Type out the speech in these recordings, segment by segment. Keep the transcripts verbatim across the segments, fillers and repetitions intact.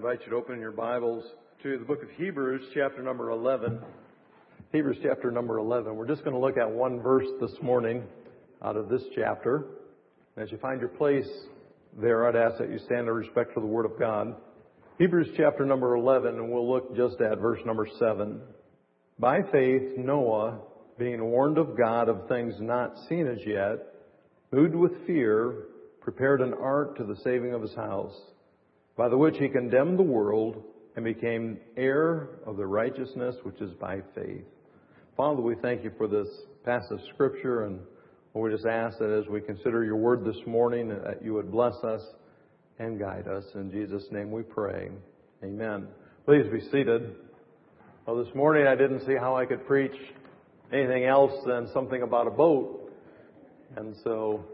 invite you to open your Bibles to the book of Hebrews, chapter number eleven. Hebrews chapter number eleven. We're just going to look at one verse this morning out of this chapter. As you find your place there, I'd ask that you stand in respect for the Word of God. Hebrews chapter number eleven, and we'll look just at verse number seven. By faith, Noah, being warned of God of things not seen as yet, moved with fear, prepared an ark to the saving of his house, by the which he condemned the world and became heir of the righteousness which is by faith. Father, we thank you for this passage of Scripture, and we just ask that as we consider your word this morning, that you would bless us and guide us. In Jesus' name we pray. Amen. Please be seated. Well, this morning I didn't see how I could preach anything else than something about a boat. And so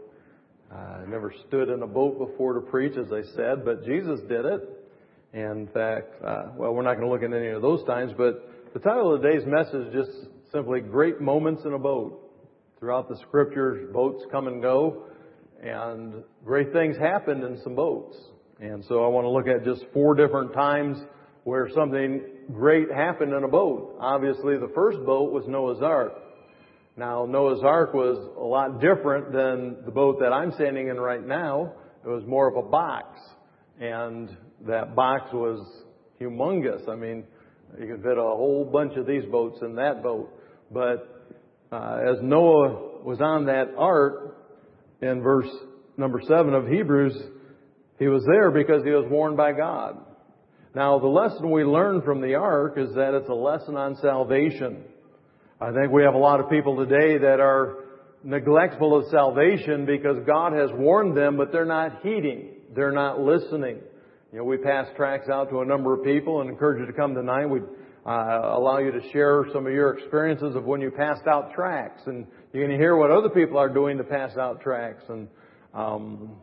I never stood in a boat before to preach, as I said, but Jesus did it. And in fact, uh, well, we're not going to look at any of those times, but the title of today's message is just simply Great Moments in a Boat. Throughout the Scriptures, boats come and go, and great things happened in some boats. And so I want to look at just four different times where something great happened in a boat. Obviously, the first boat was Noah's Ark. Now, Noah's Ark was a lot different than the boat that I'm standing in right now. It was more of a box, and that box was humongous. I mean, you could fit a whole bunch of these boats in that boat. But uh, as Noah was on that ark, in verse number seven of Hebrews, he was there because he was warned by God. Now, the lesson we learn from the ark is that it's a lesson on salvation. I think we have a lot of people today that are neglectful of salvation because God has warned them, but they're not heeding. They're not listening. You know, we pass tracts out to a number of people and encourage you to come tonight. We'd uh, allow you to share some of your experiences of when you passed out tracts, and you're going to hear what other people are doing to pass out tracts, and um,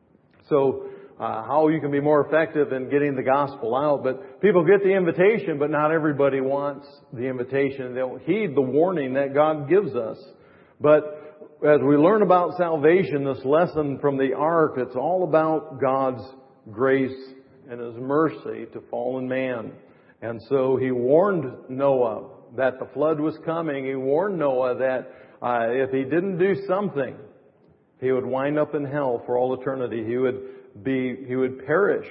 so uh, how you can be more effective in getting the gospel out. But people get the invitation, but not everybody wants the invitation. They don't heed the warning that God gives us. But as we learn about salvation, this lesson from the ark, it's all about God's grace and His mercy to fallen man. And so He warned Noah that the flood was coming. He warned Noah that uh, if he didn't do something, he would wind up in hell for all eternity. He would be, he would perish.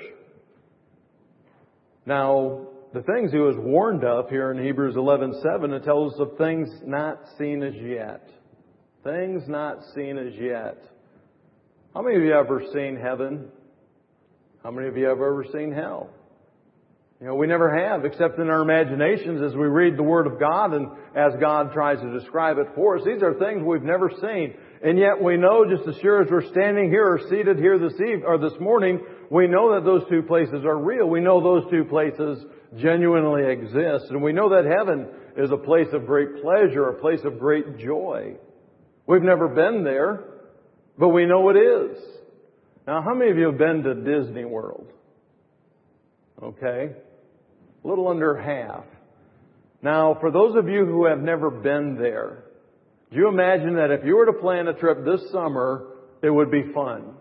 Now, the things he was warned of here in Hebrews eleven seven, it tells us of things not seen as yet. Things not seen as yet. How many of you have ever seen heaven? How many of you have ever seen hell? You know, we never have, except in our imaginations as we read the Word of God and as God tries to describe it for us. These are things we've never seen. And yet we know, just as sure as we're standing here or seated here this eve- or this morning, we know that those two places are real. We know those two places genuinely exist. And we know that heaven is a place of great pleasure, a place of great joy. We've never been there, but we know it is. Now, how many of you have been to Disney World? Okay. A little under half. Now, for those of you who have never been there, do you imagine that if you were to plan a trip this summer, it would be fun?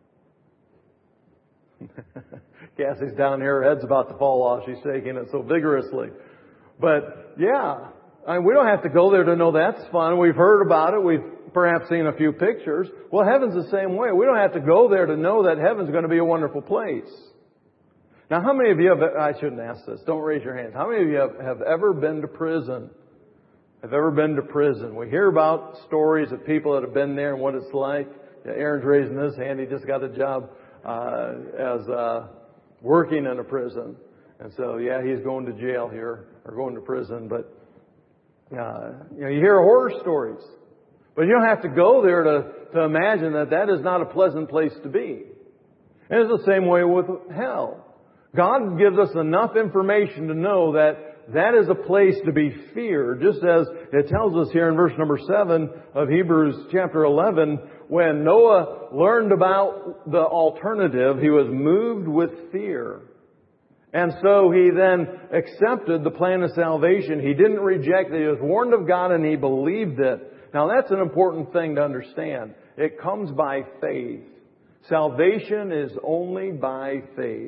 Cassie's down here, her head's about to fall off. She's shaking it so vigorously. But, yeah, I mean, we don't have to go there to know that's fun. We've heard about it. We've perhaps seen a few pictures. Well, heaven's the same way. We don't have to go there to know that heaven's going to be a wonderful place. Now, how many of you have, I shouldn't ask this, don't raise your hands. How many of you have, have ever been to prison? Have ever been to prison? We hear about stories of people that have been there and what it's like. Yeah, Aaron's raising his hand. He just got a job uh, as uh, working in a prison. And so, yeah, he's going to jail here or going to prison. But, uh, you know, you hear horror stories. But you don't have to go there to, to imagine that that is not a pleasant place to be. And it's the same way with hell. God gives us enough information to know that that is a place to be feared, just as it tells us here in verse number seven of Hebrews chapter eleven, when Noah learned about the alternative, he was moved with fear. And so he then accepted the plan of salvation. He didn't reject it. He was warned of God and he believed it. Now that's an important thing to understand. It comes by faith. Salvation is only by faith.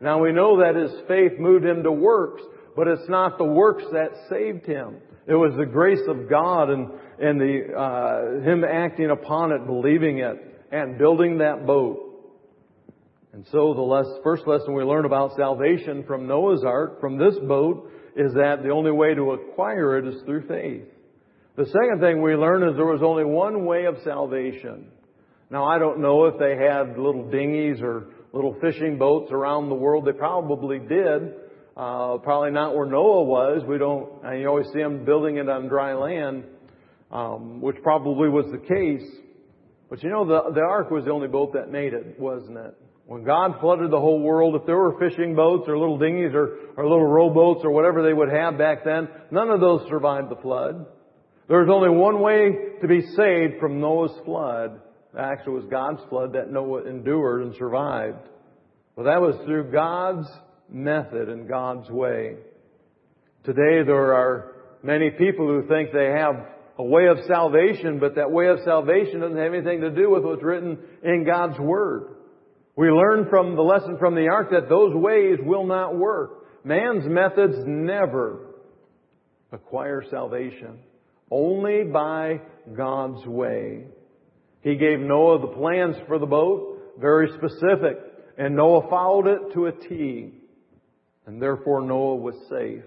Now we know that his faith moved him to works, but it's not the works that saved him. It was the grace of God and, and the, uh, him acting upon it, believing it, and building that boat. And so the less, first lesson we learn about salvation from Noah's Ark, from this boat, is that the only way to acquire it is through faith. The second thing we learn is there was only one way of salvation. Now, I don't know if they had little dinghies or little fishing boats around the world. They probably did. Uh, probably not where Noah was. We don't, and you always see them building it on dry land, um, which probably was the case. But you know, the, the ark was the only boat that made it, wasn't it? When God flooded the whole world, if there were fishing boats or little dinghies or, or little rowboats or whatever they would have back then, none of those survived the flood. There was only one way to be saved from Noah's flood. Actually, it was God's flood that Noah endured and survived. But that was through God's method and God's way. Today, there are many people who think they have a way of salvation, but that way of salvation doesn't have anything to do with what's written in God's Word. We learn from the lesson from the ark that those ways will not work. Man's methods never acquire salvation. Only by God's way. He gave Noah the plans for the boat, very specific, and Noah followed it to a T. And therefore Noah was safe.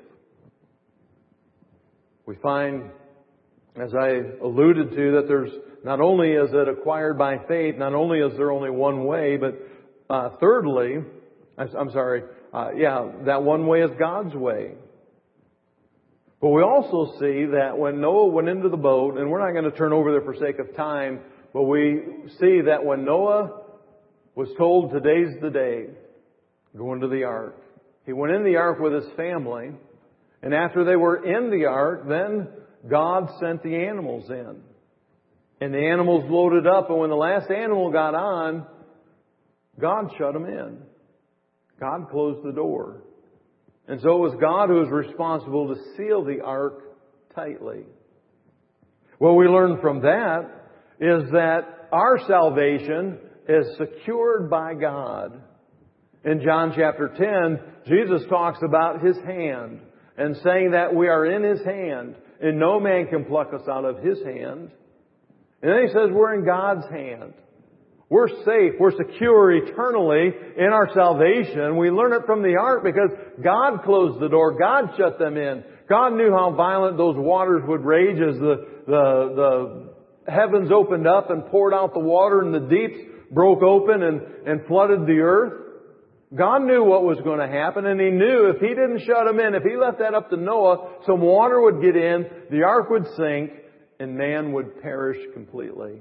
We find, as I alluded to, that there's not only is it acquired by faith, not only is there only one way, but uh, thirdly, I'm sorry, uh, yeah, that one way is God's way. But we also see that when Noah went into the boat, and we're not going to turn over there for sake of time, but we see that when Noah was told today's the day, go into the ark. He went in the ark with his family, and after they were in the ark, then God sent the animals in. And the animals loaded up, and when the last animal got on, God shut them in. God closed the door. And so it was God who was responsible to seal the ark tightly. What we learn from that is that our salvation is secured by God. In John chapter ten, Jesus talks about His hand and saying that we are in His hand and no man can pluck us out of His hand. And then He says we're in God's hand. We're safe. We're secure eternally in our salvation. We learn it from the ark because God closed the door. God shut them in. God knew how violent those waters would rage as the, the, the heavens opened up and poured out the water and the deeps broke open and, and flooded the earth. God knew what was going to happen, and He knew if He didn't shut them in, if He left that up to Noah, some water would get in, the ark would sink, and man would perish completely.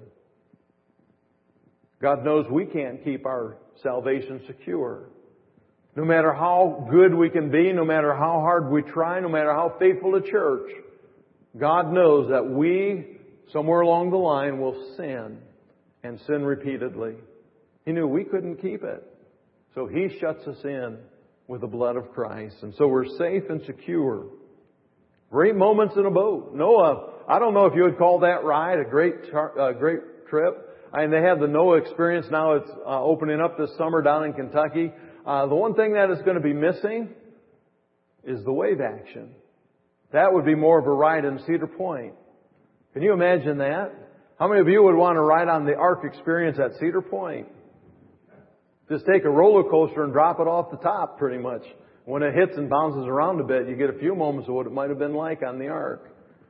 God knows we can't keep our salvation secure. No matter how good we can be, no matter how hard we try, no matter how faithful to church, God knows that we, somewhere along the line, will sin and sin repeatedly. He knew we couldn't keep it. So He shuts us in with the blood of Christ. And so we're safe and secure. Great moments in a boat. Noah, I don't know if you would call that ride a great, uh, great trip. And they have the Noah experience. Now it's uh, opening up this summer down in Kentucky. Uh, the one thing that is going to be missing is the wave action. That would be more of a ride in Cedar Point. Can you imagine that? How many of you would want to ride on the Ark experience at Cedar Point? Just take a roller coaster and drop it off the top pretty much. When it hits and bounces around a bit, you get a few moments of what it might have been like on the Ark.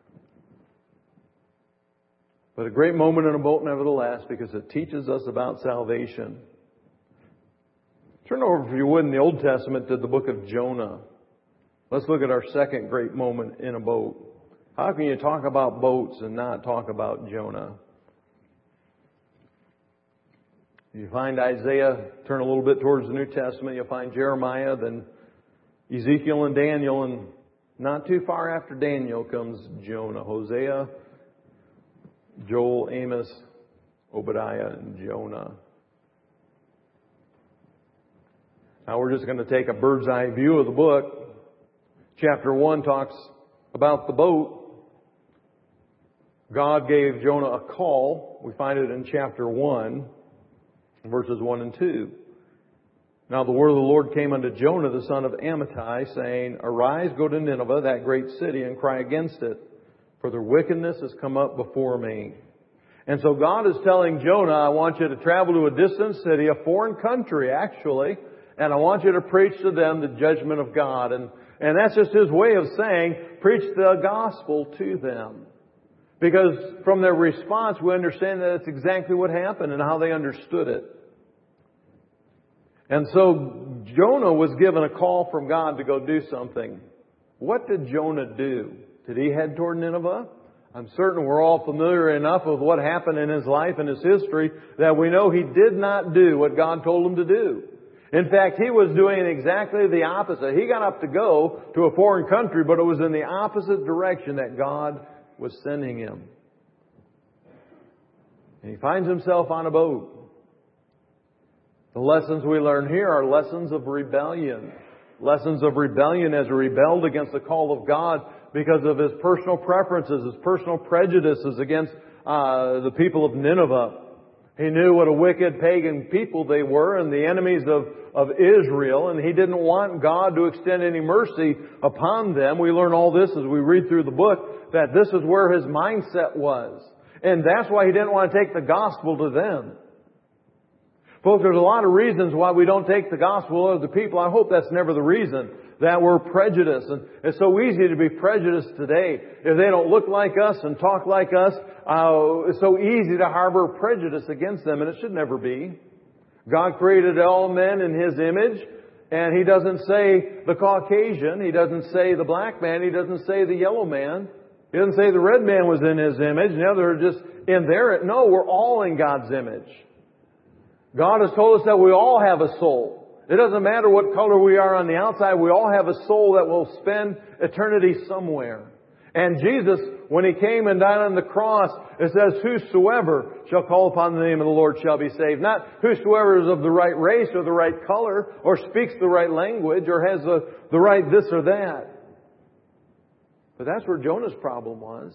But a great moment in a boat nevertheless, because it teaches us about salvation. Turn over, if you would, in the Old Testament to the book of Jonah. Let's look at our second great moment in a boat. How can you talk about boats and not talk about Jonah? You find Isaiah, turn a little bit towards the New Testament, you'll find Jeremiah, then Ezekiel and Daniel, and not too far after Daniel comes Jonah. Hosea, Joel, Amos, Obadiah, and Jonah. Now we're just going to take a bird's eye view of the book. Chapter one talks about the boat. God gave Jonah a call. We find it in chapter one, verses one and two. Now the word of the Lord came unto Jonah the son of Amittai, saying, Arise, go to Nineveh, that great city, and cry against it, for their wickedness has come up before me. And so God is telling Jonah, I want you to travel to a distant city, a foreign country actually, and I want you to preach to them the judgment of God. And, and that's just His way of saying, preach the gospel to them. Because from their response, we understand that it's exactly what happened and how they understood it. And so Jonah was given a call from God to go do something. What did Jonah do? Did he head toward Nineveh? I'm certain we're all familiar enough with what happened in his life and his history that we know he did not do what God told him to do. In fact, he was doing exactly the opposite. He got up to go to a foreign country, but it was in the opposite direction that God was sending him. And he finds himself on a boat. The lessons we learn here are lessons of rebellion. Lessons of rebellion as he rebelled against the call of God because of his personal preferences, his personal prejudices against uh, the people of Nineveh. He knew what a wicked pagan people they were and the enemies of, of Israel, and he didn't want God to extend any mercy upon them. We learn all this as we read through the book, that this is where his mindset was. And that's why he didn't want to take the gospel to them. Folks, there's a lot of reasons why we don't take the gospel to the people. I hope that's never the reason, that we're prejudiced. And it's so easy to be prejudiced today. If they don't look like us and talk like us, uh, it's so easy to harbor prejudice against them, and it should never be. God created all men in His image, and He doesn't say the Caucasian, He doesn't say the black man, He doesn't say the yellow man, He doesn't say the red man was in His image, and the other are just in there. No, we're all in God's image. God has told us that we all have a soul. It doesn't matter what color we are on the outside. We all have a soul that will spend eternity somewhere. And Jesus, when He came and died on the cross, it says, whosoever shall call upon the name of the Lord shall be saved. Not whosoever is of the right race or the right color or speaks the right language or has the, the right this or that. But that's where Jonah's problem was.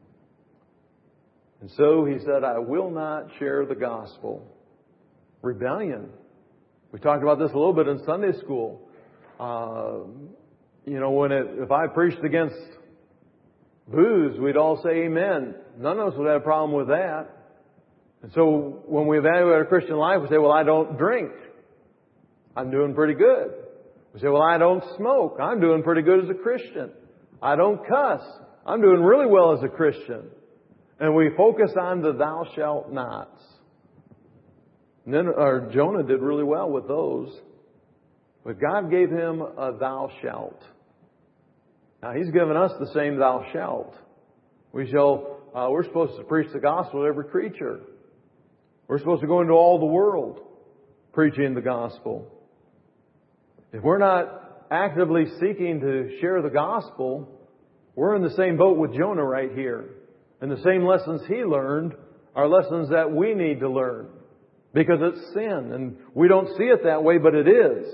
And so he said, I will not share the gospel. Rebellion. We talked about this a little bit in Sunday school. Uh, you know, when it, if I preached against booze, we'd all say amen. None of us would have a problem with that. And so when we evaluate our Christian life, we say, well, I don't drink. I'm doing pretty good. We say, well, I don't smoke. I'm doing pretty good as a Christian. I don't cuss. I'm doing really well as a Christian. And we focus on the thou shalt nots. And then or Jonah did really well with those. But God gave him a thou shalt. Now He's given us the same thou shalt. We shall, uh, we're supposed to preach the gospel to every creature. We're supposed to go into all the world preaching the gospel. If we're not actively seeking to share the gospel, we're in the same boat with Jonah right here. And the same lessons he learned are lessons that we need to learn. Because it's sin, and we don't see it that way, but it is.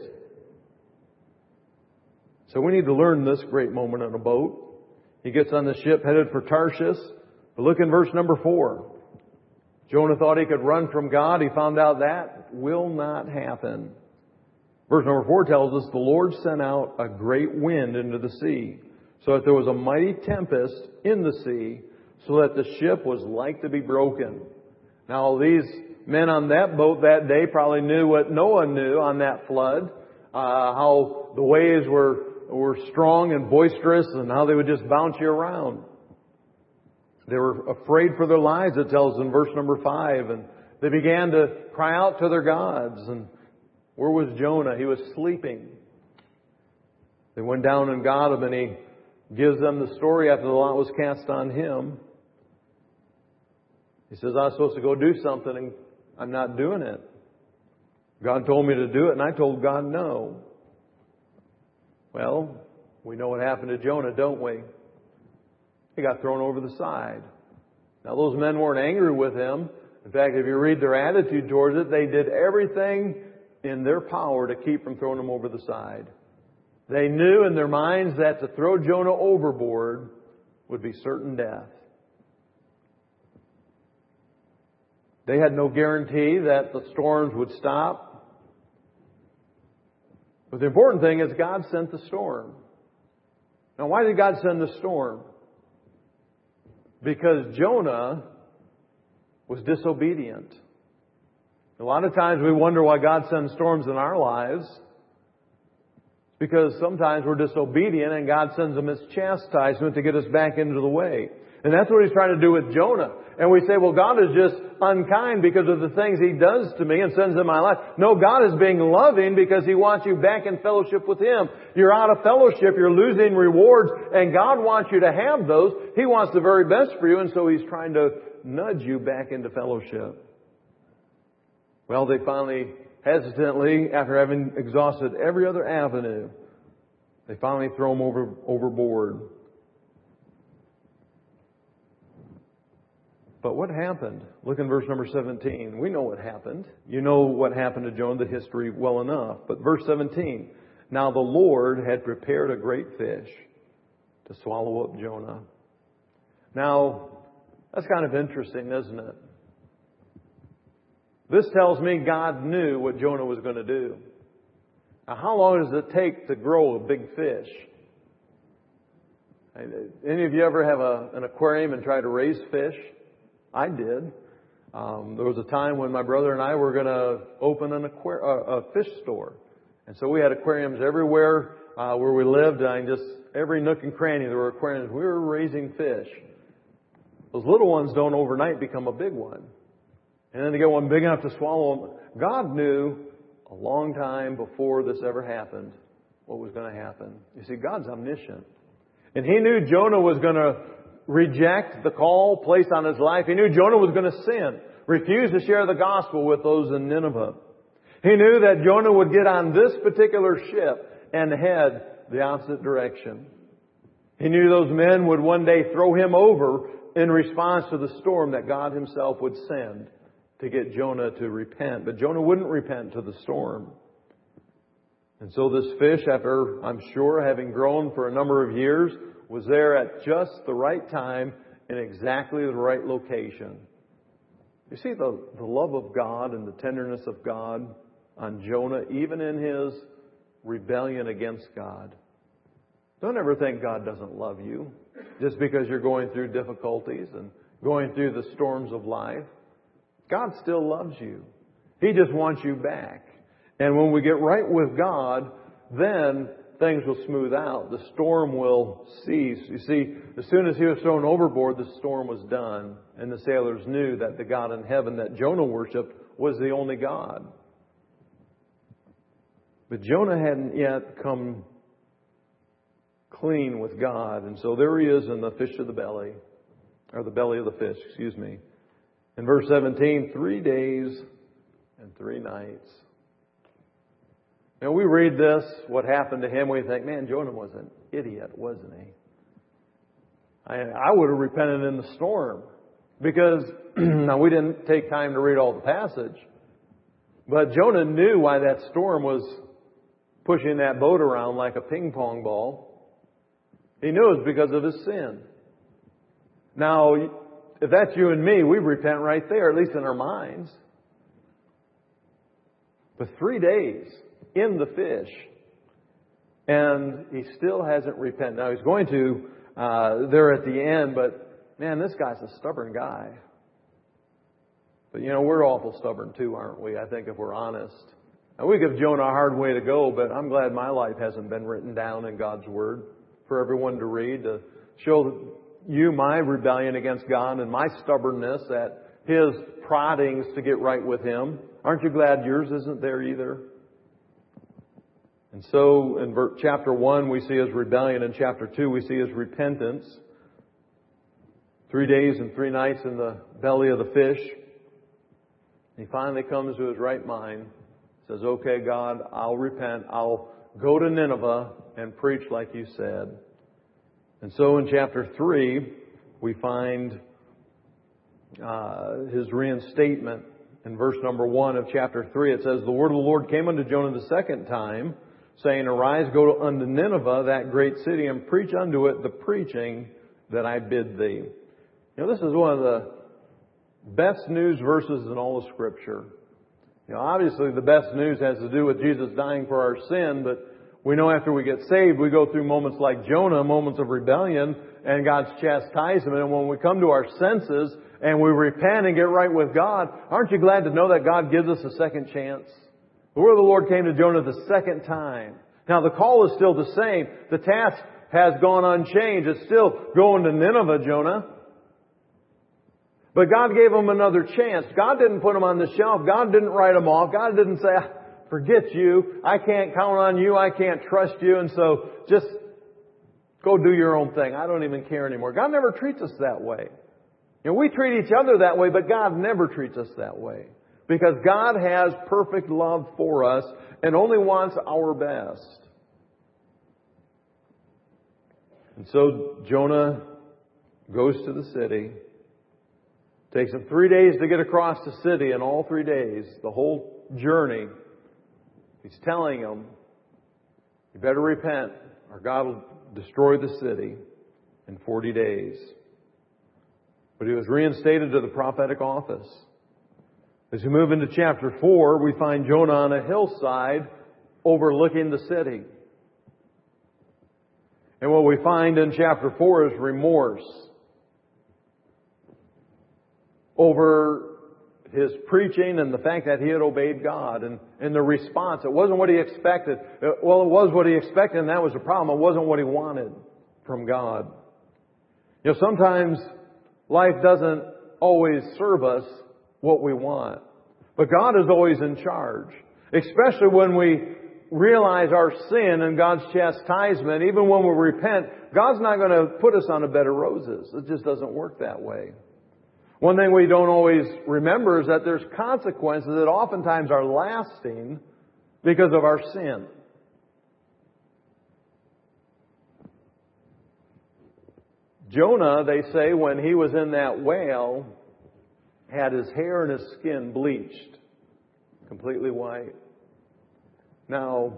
So we need to learn this great moment on a boat. He gets on the ship headed for Tarshish. But look in verse number four. Jonah thought he could run from God. He found out that will not happen. Verse number four tells us the Lord sent out a great wind into the sea, so that there was a mighty tempest in the sea, so that the ship was like to be broken. Now these men on that boat that day probably knew what Noah knew on that flood, uh, how the waves were were strong and boisterous and how they would just bounce you around. They were afraid for their lives, it tells in verse number five, and they began to cry out to their gods. And where was Jonah? He was sleeping. They went down and got him, and he gives them the story after the lot was cast on him. He says, I was supposed to go do something and I'm not doing it. God told me to do it and I told God no. Well, we know what happened to Jonah, don't we? He got thrown over the side. Now those men weren't angry with him. In fact, if you read their attitude towards it, they did everything in their power to keep from throwing him over the side. They knew in their minds that to throw Jonah overboard would be certain death. They had no guarantee that the storms would stop. But the important thing is God sent the storm. Now, why did God send the storm? Because Jonah was disobedient. A lot of times we wonder why God sends storms in our lives. It's because sometimes we're disobedient and God sends them as chastisement to get us back into the way. And that's what He's trying to do with Jonah. And we say, well, God is just unkind because of the things He does to me and sends in my life. No, God is being loving because He wants you back in fellowship with Him. You're out of fellowship, you're losing rewards, and God wants you to have those. He wants the very best for you, and so He's trying to nudge you back into fellowship. Well, they finally, hesitantly, after having exhausted every other avenue, they finally throw Him over, overboard. But what happened? Look in verse number seventeen. We know what happened. You know what happened to Jonah, the history, well enough. But verse seventeen. Now the Lord had prepared a great fish to swallow up Jonah. Now, that's kind of interesting, isn't it? This tells me God knew what Jonah was going to do. Now, how long does it take to grow a big fish? Any of you ever have a, an aquarium and try to raise fish? I did. Um, there was a time when my brother and I were going to open an aquar- a, a fish store. And so we had aquariums everywhere uh, where we lived. And just every nook and cranny there were aquariums. We were raising fish. Those little ones don't overnight become a big one. And then to get one big enough to swallow them. God knew a long time before this ever happened what was going to happen. You see, God's omniscient. And He knew Jonah was going to reject the call placed on his life. He knew Jonah was going to sin, refuse to share the gospel with those in Nineveh. He knew that Jonah would get on this particular ship and head the opposite direction. He knew those men would one day throw him over in response to the storm that God Himself would send to get Jonah to repent. But Jonah wouldn't repent to the storm. And so this fish, after, I'm sure, having grown for a number of years, was there at just the right time in exactly the right location. You see the, the love of God and the tenderness of God on Jonah, even in his rebellion against God. Don't ever think God doesn't love you just because you're going through difficulties and going through the storms of life. God still loves you. He just wants you back. And when we get right with God, then things will smooth out. The storm will cease. You see, as soon as he was thrown overboard, the storm was done. And the sailors knew that the God in heaven that Jonah worshipped was the only God. But Jonah hadn't yet come clean with God. And so there he is in the fish of the belly, or the belly of the fish, excuse me. In verse seventeen, three days and three nights. Now we read this, what happened to him, we think, man, Jonah was an idiot, wasn't he? I, I would have repented in the storm. Because, now we didn't take time to read all the passage. But Jonah knew why that storm was pushing that boat around like a ping pong ball. He knew it was because of his sin. Now, if that's you and me, we repent right there, at least in our minds. But three days in the fish, and he still hasn't repented. Now, he's going to uh, there at the end, but man, this guy's a stubborn guy. But you know, we're awful stubborn too, aren't we? I think if we're honest. And we give Jonah a hard way to go, but I'm glad my life hasn't been written down in God's Word for everyone to read, to show you my rebellion against God and my stubbornness at His proddings to get right with Him. Aren't you glad yours isn't there either? And so in chapter one, we see his rebellion. In chapter two, we see his repentance. Three days and three nights in the belly of the fish. He finally comes to his right mind. Says, okay, God, I'll repent. I'll go to Nineveh and preach like you said. And so in chapter three, we find uh, his reinstatement. In verse number one of chapter three, it says, the word of the Lord came unto Jonah the second time, saying, arise, go unto Nineveh, that great city, and preach unto it the preaching that I bid thee. You know, this is one of the best news verses in all of Scripture. You know, obviously the best news has to do with Jesus dying for our sin, but we know after we get saved, we go through moments like Jonah, moments of rebellion and God's chastisement. And when we come to our senses and we repent and get right with God, aren't you glad to know that God gives us a second chance? The word of the Lord came to Jonah the second time. Now the call is still the same. The task has gone unchanged. It's still going to Nineveh, Jonah. But God gave him another chance. God didn't put him on the shelf. God didn't write him off. God didn't say, forget you. I can't count on you. I can't trust you. And so just go do your own thing. I don't even care anymore. God never treats us that way. You know, we treat each other that way, but God never treats us that way. Because God has perfect love for us and only wants our best. And so Jonah goes to the city. Takes him three days to get across the city, and all three days, the whole journey, he's telling them, you better repent or God will destroy the city in forty days. But he was reinstated to the prophetic office. As we move into chapter four, we find Jonah on a hillside overlooking the city. And what we find in chapter four is remorse over his preaching and the fact that he had obeyed God and, and the response. It wasn't what he expected. Well, it was what he expected, and that was the problem. It wasn't what he wanted from God. You know, sometimes life doesn't always serve us what we want. But God is always in charge. Especially when we realize our sin and God's chastisement. Even when we repent, God's not going to put us on a bed of roses. It just doesn't work that way. One thing we don't always remember is that there's consequences that oftentimes are lasting because of our sin. Jonah, they say, when he was in that whale, had his hair and his skin bleached, completely white. Now,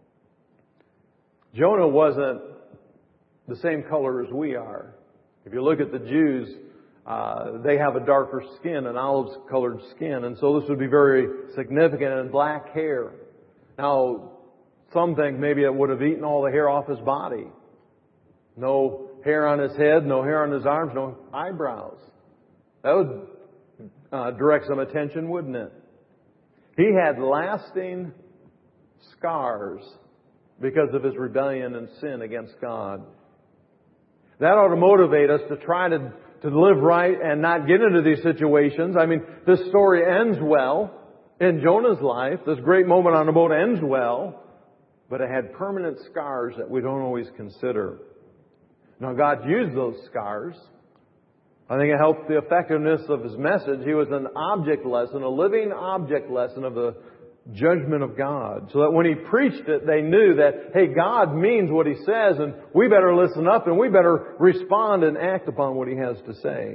Jonah wasn't the same color as we are. If you look at the Jews, Uh, they have a darker skin, an olive-colored skin, and so this would be very significant, and black hair. Now, some think maybe it would have eaten all the hair off his body. No hair on his head, no hair on his arms, no eyebrows. That would uh, direct some attention, wouldn't it? He had lasting scars because of his rebellion and sin against God. That ought to motivate us to try to to live right and not get into these situations. I mean, this story ends well in Jonah's life. This great moment on the boat ends well, but it had permanent scars that we don't always consider. Now, God used those scars. I think it helped the effectiveness of His message. He was an object lesson, a living object lesson of the judgment of God. So that when He preached it, they knew that, hey, God means what He says, and we better listen up and we better respond and act upon what He has to say.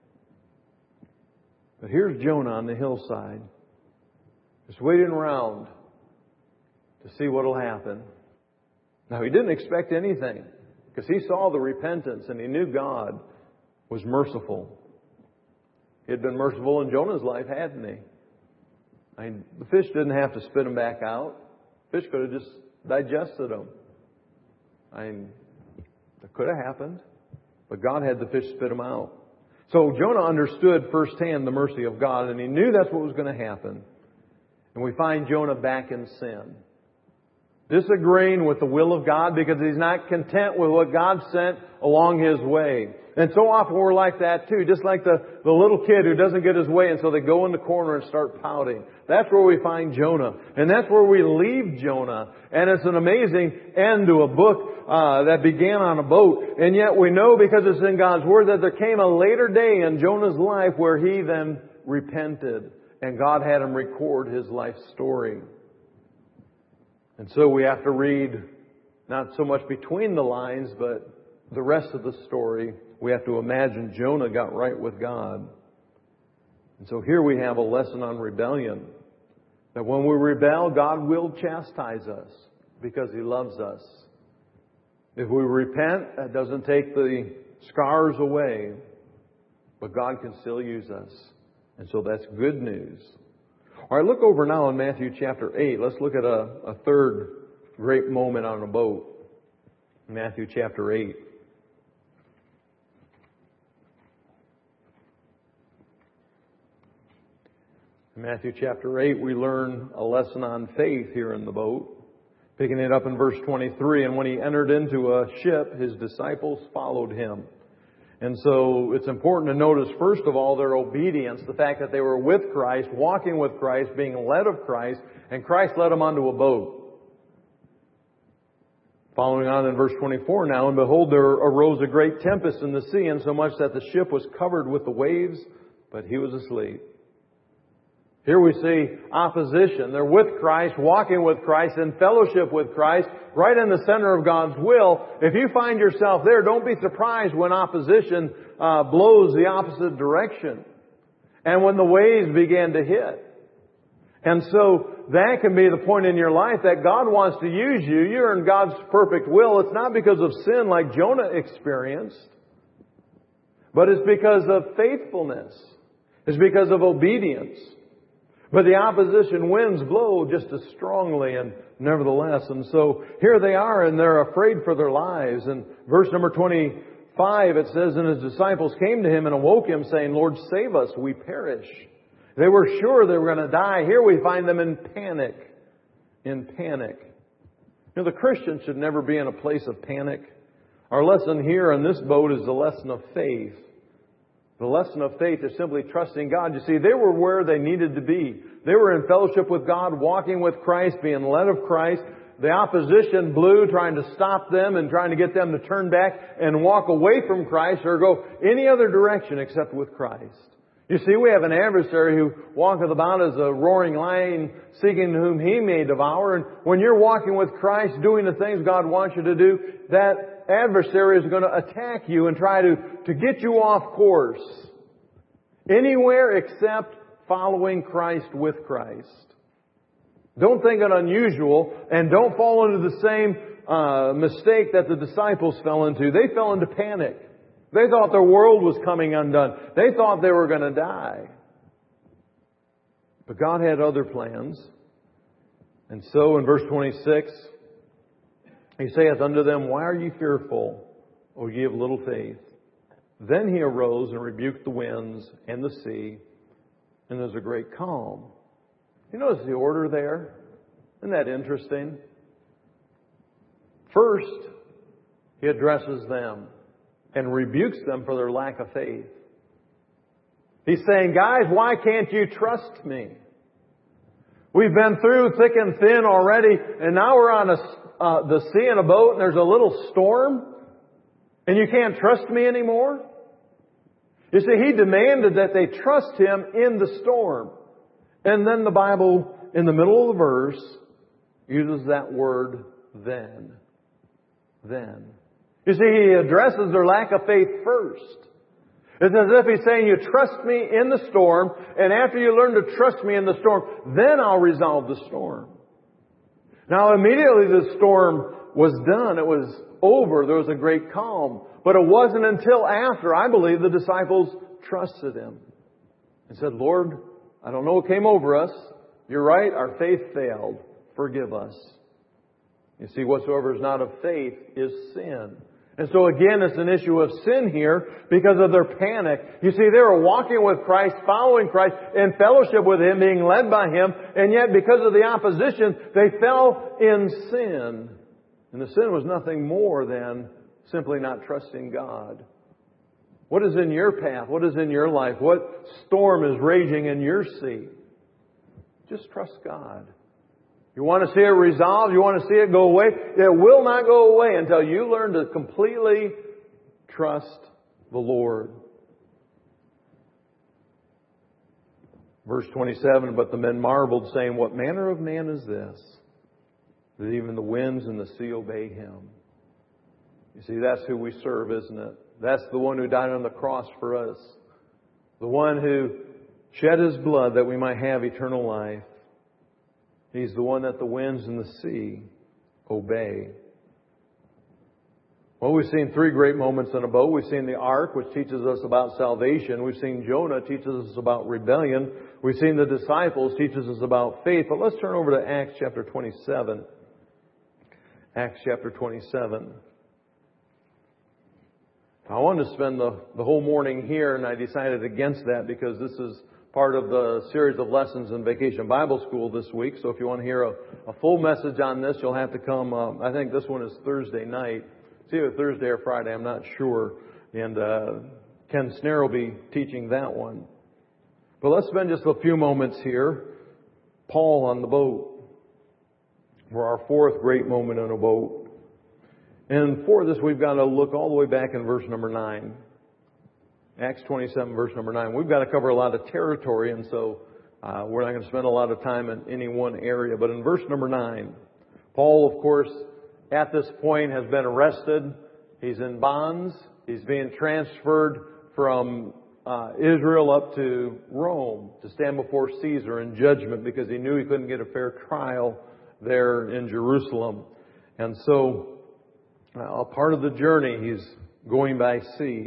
But here's Jonah on the hillside, just waiting around to see what will happen. Now, he didn't expect anything, because he saw the repentance and he knew God was merciful. He had been merciful in Jonah's life, hadn't he? I mean, the fish didn't have to spit them back out. Fish could have just digested them. I mean, that could have happened. But God had the fish spit them out. So Jonah understood firsthand the mercy of God, and he knew that's what was going to happen. And we find Jonah back in sin, disagreeing with the will of God because he's not content with what God sent along his way. And so often we're like that too, just like the, the little kid who doesn't get his way, and so they go in the corner and start pouting. That's where we find Jonah. And that's where we leave Jonah. And it's an amazing end to a book uh, that began on a boat. And yet we know, because it's in God's Word, that there came a later day in Jonah's life where he then repented. And God had him record his life story. And so we have to read not so much between the lines, but the rest of the story. We have to imagine Jonah got right with God. And so here we have a lesson on rebellion. That when we rebel, God will chastise us because He loves us. If we repent, that doesn't take the scars away, but God can still use us. And so that's good news. All right, look over now in Matthew chapter eight. Let's look at a, a third great moment on a boat. Matthew chapter eight. In Matthew chapter eight, we learn a lesson on faith here in the boat. Picking it up in verse twenty-three, and when he entered into a ship, his disciples followed him. And so it's important to notice, first of all, their obedience, the fact that they were with Christ, walking with Christ, being led of Christ, and Christ led them onto a boat. Following on in verse twenty-four now, and behold, there arose a great tempest in the sea, insomuch that the ship was covered with the waves, but he was asleep. Here we see opposition. They're with Christ, walking with Christ, in fellowship with Christ, right in the center of God's will. If you find yourself there, don't be surprised when opposition uh, blows the opposite direction and when the waves begin to hit. And so that can be the point in your life that God wants to use you. You're in God's perfect will. It's not because of sin like Jonah experienced, but it's because of faithfulness. It's because of obedience. But the opposition winds blow just as strongly, and nevertheless. And so here they are, and they're afraid for their lives. And verse number twenty-five, it says, and his disciples came to him and awoke him, saying, Lord, save us, we perish. They were sure they were going to die. Here we find them in panic. In panic. You know, the Christian should never be in a place of panic. Our lesson here in this boat is the lesson of faith. The lesson of faith is simply trusting God. You see, they were where they needed to be. They were in fellowship with God, walking with Christ, being led of Christ. The opposition blew, trying to stop them and trying to get them to turn back and walk away from Christ or go any other direction except with Christ. You see, we have an adversary who walketh about as a roaring lion, seeking whom he may devour. And when you're walking with Christ, doing the things God wants you to do, that adversary is going to attack you and try to, to get you off course. Anywhere except following Christ with Christ. Don't think it unusual, and don't fall into the same uh, mistake that the disciples fell into. They fell into panic. They thought their world was coming undone. They thought they were going to die. But God had other plans. And so in verse twenty-six, He saith unto them, Why are ye fearful, O ye of little faith? Then he arose and rebuked the winds and the sea, and there's a great calm. You notice the order there? Isn't that interesting? First, he addresses them and rebukes them for their lack of faith. He's saying, guys, why can't you trust me? We've been through thick and thin already, and now we're on a, uh, the sea in a boat, and there's a little storm, and you can't trust me anymore? You see, he demanded that they trust him in the storm. And then the Bible, in the middle of the verse, uses that word, then. Then. You see, he addresses their lack of faith first. It's as if he's saying, you trust me in the storm, and after you learn to trust me in the storm, then I'll resolve the storm. Now, immediately the storm was done. It was over. There was a great calm. But it wasn't until after, I believe, the disciples trusted him and said, Lord, I don't know what came over us. You're right, our faith failed. Forgive us. You see, whatsoever is not of faith is sin. And so again, it's an issue of sin here because of their panic. You see, they were walking with Christ, following Christ, in fellowship with Him, being led by Him, and yet because of the opposition, they fell in sin. And the sin was nothing more than simply not trusting God. What is in your path? What is in your life? What storm is raging in your sea? Just trust God. You want to see it resolved? You want to see it go away? It will not go away until you learn to completely trust the Lord. Verse twenty-seven, but the men marveled, saying, What manner of man is this, that even the winds and the sea obey him? You see, that's who we serve, isn't it? That's the one who died on the cross for us. The one who shed His blood that we might have eternal life. He's the one that the winds and the sea obey. Well, we've seen three great moments in a boat. We've seen the ark, which teaches us about salvation. We've seen Jonah, teaches us about rebellion. We've seen the disciples, teaches us about faith. But let's turn over to Acts chapter twenty-seven. Acts chapter twenty-seven. I wanted to spend the, the whole morning here, and I decided against that because this is part of the series of lessons in Vacation Bible School this week. So if you want to hear a, a full message on this, you'll have to come. Uh, I think this one is Thursday night. It's either Thursday or Friday, I'm not sure. And uh, Ken Snare will be teaching that one. But let's spend just a few moments here. Paul on the boat. For our fourth great moment on a boat. And for this, we've got to look all the way back in verse number nine. Acts twenty-seven, verse number nine. We've got to cover a lot of territory, and so uh, we're not going to spend a lot of time in any one area. But in verse number nine, Paul, of course, at this point has been arrested. He's in bonds. He's being transferred from uh, Israel up to Rome to stand before Caesar in judgment because he knew he couldn't get a fair trial there in Jerusalem. And so uh, a part of the journey, he's going by sea.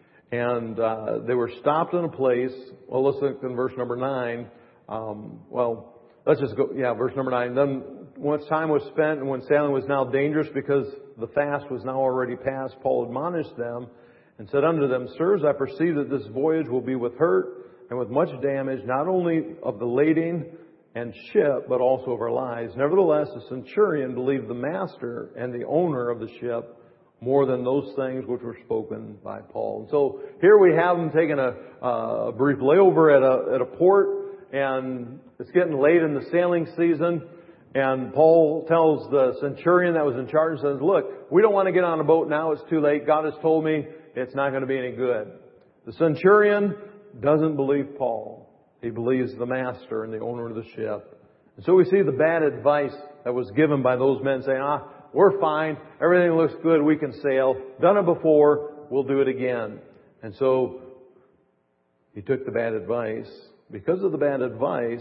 And uh, they were stopped in a place. Well, let's look in verse number nine. Um, well, let's just go. Yeah, verse number nine. Then once time was spent and when sailing was now dangerous because the fast was now already past, Paul admonished them and said unto them, Sirs, I perceive that this voyage will be with hurt and with much damage, not only of the lading and ship, but also of our lives. Nevertheless, the centurion believed the master and the owner of the ship more than those things which were spoken by Paul. And so here we have them taking a, a brief layover at a, at a port, and it's getting late in the sailing season. And Paul tells the centurion that was in charge, says, look, we don't want to get on a boat now. It's too late. God has told me it's not going to be any good. The centurion doesn't believe Paul. He believes the master and the owner of the ship. And so we see the bad advice that was given by those men saying, ah, we're fine. Everything looks good. We can sail. Done it before. We'll do it again. And so he took the bad advice. Because of the bad advice,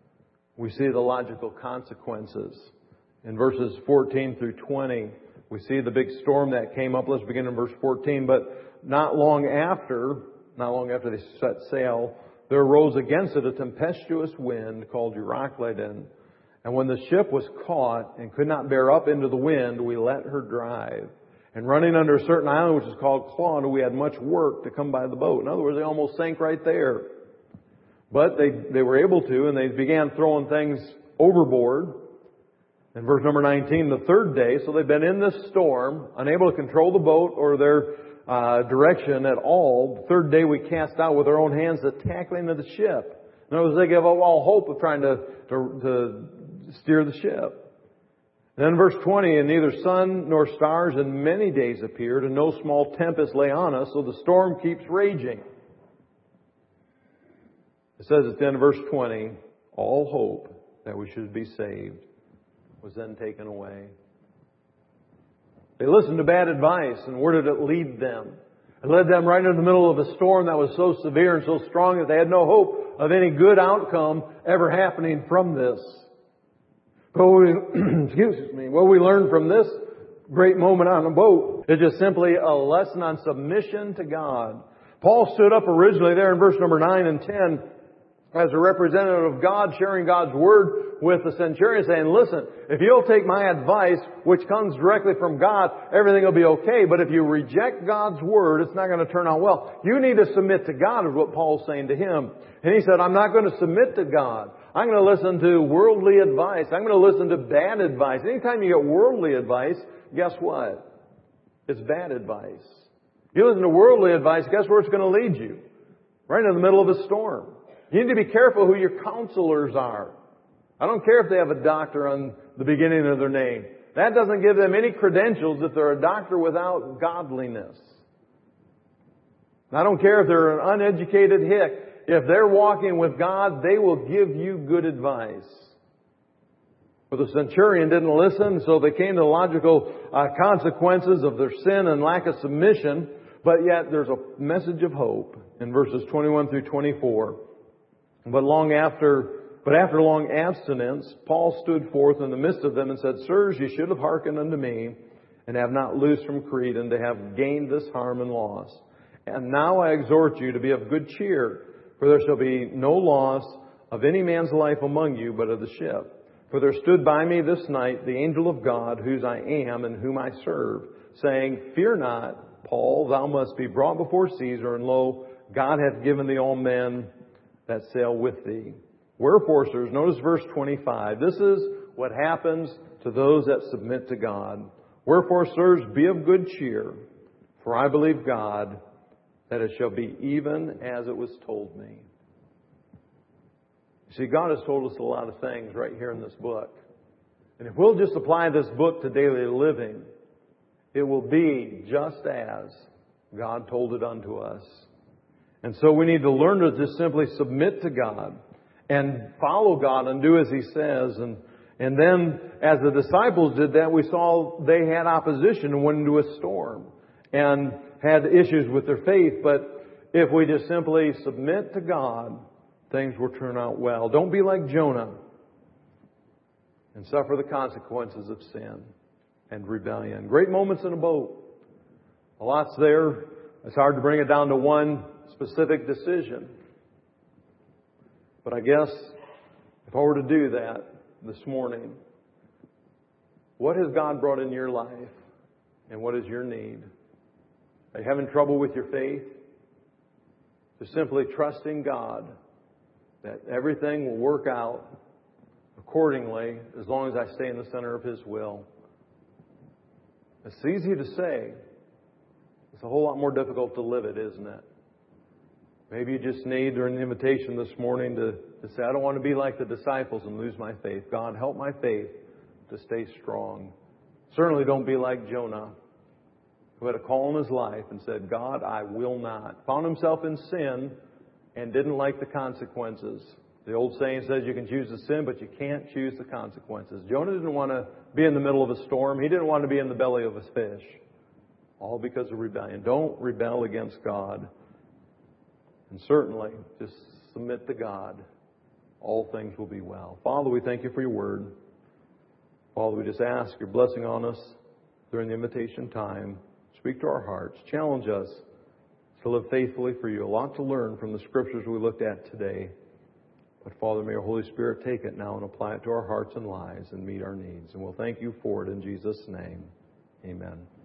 we see the logical consequences. In verses fourteen through twenty, we see the big storm that came up. Let's begin in verse fourteen. But not long after, not long after they set sail, there arose against it a tempestuous wind called Euroclydon. And when the ship was caught and could not bear up into the wind, we let her drive. And running under a certain island, which is called Clauda, we had much work to come by the boat. In other words, they almost sank right there. But they, they were able to, and they began throwing things overboard. In verse number nineteen, the third day, so they've been in this storm, unable to control the boat or their uh, direction at all. The third day we cast out with our own hands the tackling of the ship. In other words, they gave up all hope of trying to, to, to steer the ship. And then verse twenty, and neither sun nor stars in many days appeared, and no small tempest lay on us, so the storm keeps raging. It says at the end of verse twenty, all hope that we should be saved was then taken away. They listened to bad advice, and where did it lead them? It led them right into the middle of a storm that was so severe and so strong that they had no hope of any good outcome ever happening from this. But what we, excuse me, what we learned from this great moment on a boat is just simply a lesson on submission to God. Paul stood up originally there in verse number nine and ten as a representative of God, sharing God's word with the centurion, saying, listen, if you'll take my advice, which comes directly from God, everything will be okay. But if you reject God's word, it's not going to turn out well. You need to submit to God, is what Paul's saying to him. And he said, I'm not going to submit to God. I'm going to listen to worldly advice. I'm going to listen to bad advice. Anytime you get worldly advice, guess what? It's bad advice. You listen to worldly advice, guess where it's going to lead you? Right in the middle of a storm. You need to be careful who your counselors are. I don't care if they have a doctor on the beginning of their name. That doesn't give them any credentials if they're a doctor without godliness. I don't care if they're an uneducated hick. If they're walking with God, they will give you good advice. But the centurion didn't listen, so they came to logical uh, consequences of their sin and lack of submission. But yet there's a message of hope in verses twenty-one through twenty-four. But long after, but after long abstinence, Paul stood forth in the midst of them and said, Sirs, you should have hearkened unto me, and have not loosed from Crete, and to have gained this harm and loss. And now I exhort you to be of good cheer, for there shall be no loss of any man's life among you, but of the ship. For there stood by me this night the angel of God, whose I am and whom I serve, saying, Fear not, Paul, thou must be brought before Caesar, and lo, God hath given thee all men that sail with thee. Wherefore, sirs, notice verse twenty-five. This is what happens to those that submit to God. Wherefore, sirs, be of good cheer, for I believe God, that it shall be even as it was told me. See, God has told us a lot of things right here in this book. And if we'll just apply this book to daily living, it will be just as God told it unto us. And so we need to learn to just simply submit to God and follow God and do as He says. And, and then as the disciples did that, we saw they had opposition and went into a storm and had issues with their faith. But if we just simply submit to God, things will turn out well. Don't be like Jonah and suffer the consequences of sin and rebellion. Great moments in a boat. A lot's there. It's hard to bring it down to one specific decision. But I guess if I were to do that this morning, what has God brought in your life? And what is your need? Are you having trouble with your faith? Just simply trusting God that everything will work out accordingly as long as I stay in the center of His will. It's easy to say. It's a whole lot more difficult to live it, isn't it? Maybe you just need an invitation this morning to, to say, I don't want to be like the disciples and lose my faith. God, help my faith to stay strong. Certainly don't be like Jonah, who had a call in his life and said, God, I will not. Found himself in sin and didn't like the consequences. The old saying says you can choose to sin, but you can't choose the consequences. Jonah didn't want to be in the middle of a storm. He didn't want to be in the belly of a fish. All because of rebellion. Don't rebel against God. And certainly, just submit to God. All things will be well. Father, we thank you for your word. Father, we just ask your blessing on us during the invitation time. Speak to our hearts. Challenge us to live faithfully for you. A lot to learn from the scriptures we looked at today. But Father, may your Holy Spirit take it now and apply it to our hearts and lives and meet our needs. And we'll thank you for it in Jesus' name. Amen.